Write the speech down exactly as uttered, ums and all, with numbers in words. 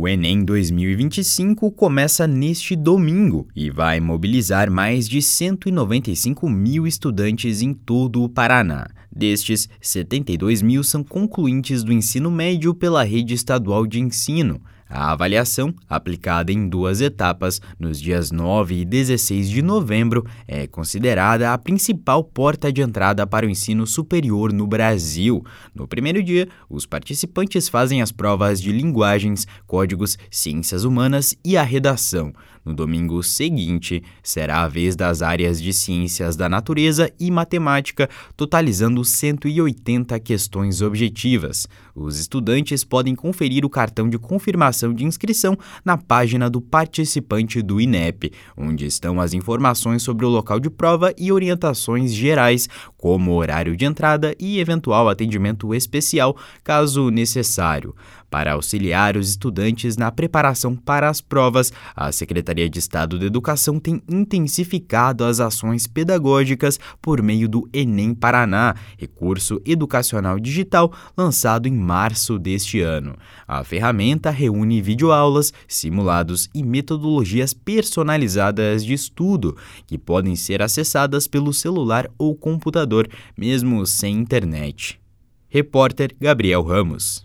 O Enem dois mil e vinte e cinco começa neste domingo e vai mobilizar mais de cento e noventa e cinco mil estudantes em todo o Paraná. Destes, setenta e dois mil são concluintes do ensino médio pela rede estadual de ensino. A avaliação, aplicada em duas etapas, nos dias nove e dezesseis de novembro, é considerada a principal porta de entrada para o ensino superior no Brasil. No primeiro dia, os participantes fazem as provas de linguagens, códigos, ciências humanas e a redação. No domingo seguinte, será a vez das áreas de ciências da natureza e matemática, totalizando cento e oitenta questões objetivas. Os estudantes podem conferir o cartão de confirmação de inscrição na página do participante do INEP, onde estão as informações sobre o local de prova e orientações gerais, como horário de entrada e eventual atendimento especial, caso necessário. Para auxiliar os estudantes na preparação para as provas, a Secretaria de Estado da Educação tem intensificado as ações pedagógicas por meio do Enem Paraná, recurso educacional digital lançado em março deste ano. A ferramenta reúne videoaulas, simulados e metodologias personalizadas de estudo, que podem ser acessadas pelo celular ou computador, mesmo sem internet. Repórter Gabriel Ramos.